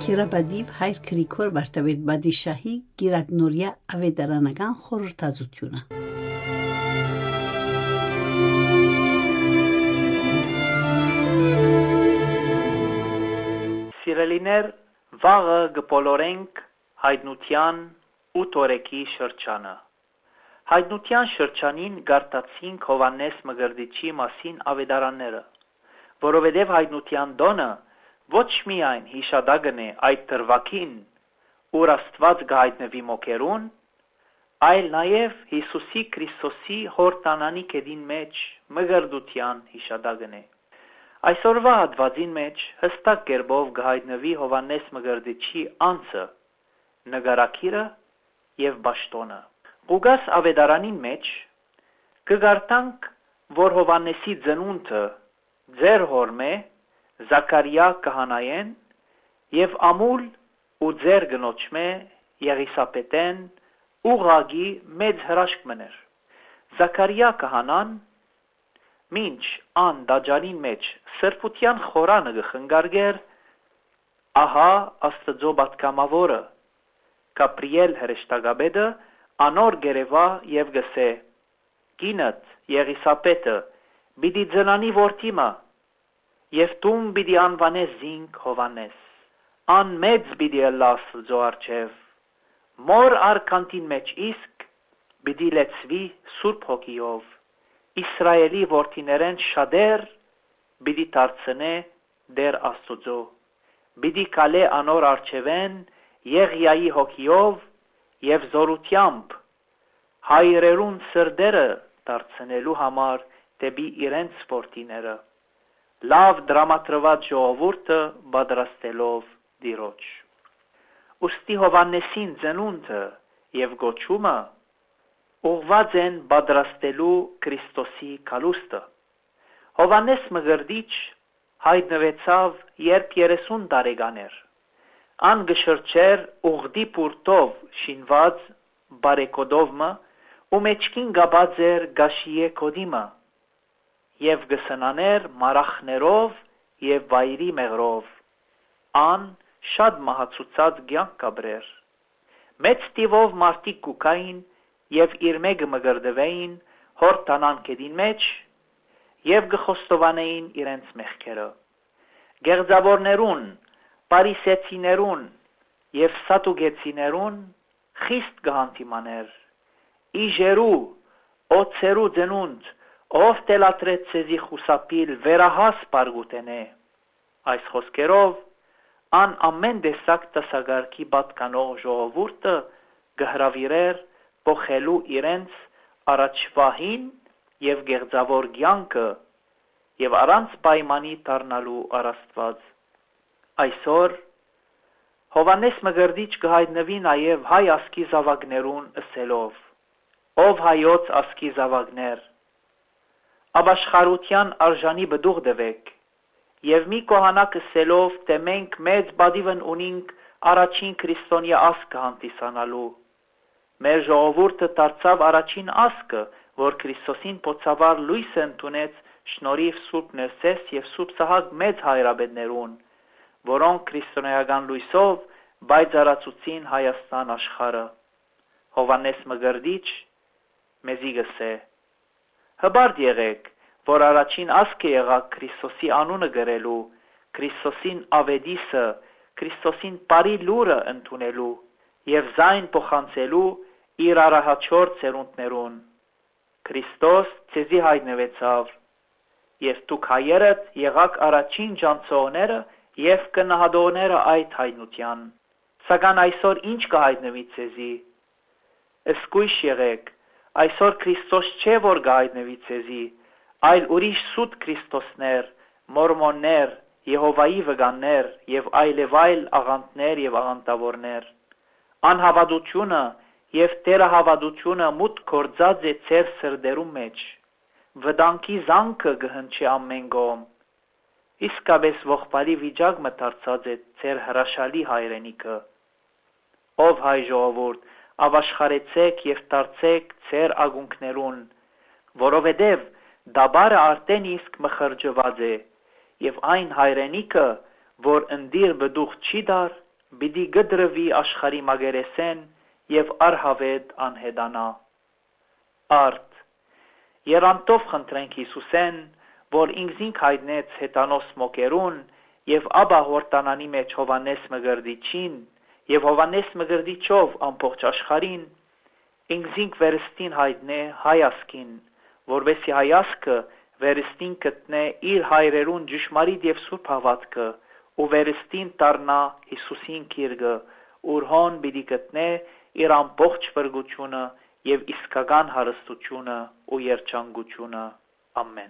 Քերաբադիվ հայր Գրիգոր Վարդավետ Բադիշահի գիրագնորյա ավետարանական խորհրդածությունը։ Սիրելիներ, վաղը գպոլորենք հայտնության 8 օրեկի շրջանը։ Հայտնության շրջանին գարտացինք Հովանես Մգրդիչի մասին ավետարանները, որովհետև հայտնության դոնը ոչ միայն հիշադակն է այդ դրվագին, ուր Աստված գայտնվի մոքերուն, այլ նաև Հիսուսի Քրիստոսի հորտանանի կեդին մեջ մգրդության հիշադակն է։ Այսօրվա հատվածին մեջ հստակ կերպով գայտնվի Հովանես Մգրդիչի անձը, նկարակիրը եւ պաշտոնը։ Ղուկաս ավետարանին մեջ կգարտանք, որ Հովանեսի ծնունդը ձեր հորմե Զաքարիա կահանայեն եւ ամուլ ու ձեր գնոջմե Եղիսապետեն ուղագի մեծ հրաշք մներ։ Զաքարիա կահանան մինչ ան դաջանին մեջ սրբության խորանը գխնգարգեր, ահա Աստծո պատգամավորը Գաբրիել հրեշտակաբեդը անոր գերեվա եւ գսե. Գինդ Եղիսապետը բիդի ծնանի որդիմը եւ տուն բիդի անվանես զինք Հովանես, ան մեծ բիդի ըլլա Աստծո առջև, մոր արքանտին մեջ իսկ բիդի լեցվի Սուրբ Հոգիով, Իսրայելի որդիներեն շատեր բիդի դարձնե դեր Աստծո, բիդի կալե անոր առջևեն Եղիայի հոգիով եւ զորությամբ հայրերուն սրդերը դարձնելու համար դեպի իրենց որդիները, լավ դրամատրված ժողովուրդը պատրաստելով դիրոջ։ Ուստի Հովանեսին ծնունդը եւ գոչումը ուղղված են պատրաստելու Քրիստոսի կալուստը։ Հովանես Մգրդիչ հայտնվեցավ, երբ 30 տարեկան էր։ Ան գշրջեր ուղդի պուրտով շինված բարեկոդովը ու մեջքին գաբած էր գաշիե կոդիմը եւ գսնաներ մարախներով եւ վայրի մեղրով, ան շատ մահացուցած կյանք կաբրեր։ Մեծ տիվով մարդիկ կուկային եւ իր մեկը մգրդվեին հորտանան կեդին մեջ եւ գխոստովանեին իրենց մեղքերը։ Գեղձավորներուն, պարիսեցիներուն եւ սատուգեցիներուն խիստ գհանտիմաներ։ Իժերու, օծերու ծնունդ ով տելատրեց ցեզի խուսապիլ վերահաս պարգուտենե։ Այս խոսքերով ան ամեն դեսակ տասագարքի պատկանող ժողովուրդը գհրավիրեր փոխելու իրենց առաջվահին եւ գեղձավոր կյանքը եւ առանց պայմանի դառնալու առաստված։ Այսօր Հովանես Մգրդիչ կհայտնվի նաեւ հայ ասկի զավակներուն ըսելով. Ով հայոց ասկի զավակներ, Աբաշխարության արժանի բդուղ դվեք եւ մի կողանակ ըսելով, թե մենք մեծ բադիվն ունինք առաջին քրիստոնյա ասկը հանդիսանալու։ Մեր ժողովուրդը դարձավ առաջին ասկը, որ Քրիստոսին փոցավար լույսը ընդունեց շնորհիվ Սուրբ Ներսես եւ Սուրբ Սահակ մեծ հայրաբեդներուն, որոնք քրիստոնեական լույսով բայձարացուցին Հայաստան աշխարհը։ Հովանես Մգրդիչ մեզի գսե. Հբարդ եղեք, որ առաջին ասկը եղաք Քրիստոսի անունը գրելու, Քրիստոսին ավետիսը, Քրիստոսին բարի լուրը ընդունելու եւ զայն փոխանցելու իր արահաչոր ծերունդներուն։ Քրիստոս ցեզի հայտնվեցավ, եւ դուք հայերդ եղաք առաջին ջանցողները եւ կնահատողները այդ հայտնության։ Սակայն այսօր ինչ կհայտնվի ցեզի։ Սկույշ եղեք, այսօր Քրիստոս չէ, որ գայտնվի ցեզի, այլ ուրիշ սուտ Քրիստոսներ, մորմոններ, Եհովայի վկաններ եւ այլևայլ աղանդներ եւ աղանդավորներ։ Անհավատությունը եւ տերահավատությունը մուտք գործած է ձեր սրդերում մեջ։ Վտանգի զանգը գհնչի ամեն կողմ։ Իսկապես ողբալի վիճակ մտածած է ձեր հրաշալի հայրենիքը։ Ով հայ ժողովուրդ, ավաշխարեցեք եւ դարձեք ձեր ագունքներուն, որովհետև դաբարը արդեն իսկ մխրջված է, եւ այն հայրենիքը, որ ընդիր բդուղ չի դար, բիդի գդրվի աշխարի մագերեսեն եւ արհավետ անհետանա։ Արդ երանտով խնդրենք Հիսուսեն, որ ինքզինք հայտնեց հետանոս մոկերուն եւ աբա հորտանանի մեջ Հովանես Մգրդիչին եւ Հովանես Մգրդիչով ամբողջ աշխարհին, ինքզինք վերստին հայտնե հայասկին, որովհետեւ հայասկը վերստին գտնե իր հայրերուն ճշմարիտ եւ սուրբ հավատքը ու վերստին դառնա Հիսուսին քիրգը, ուր հոն պիտի գտնե իր ամբողջ բրգությունը եւ իսկական հարստությունը ու երջանկությունը։ Ամեն։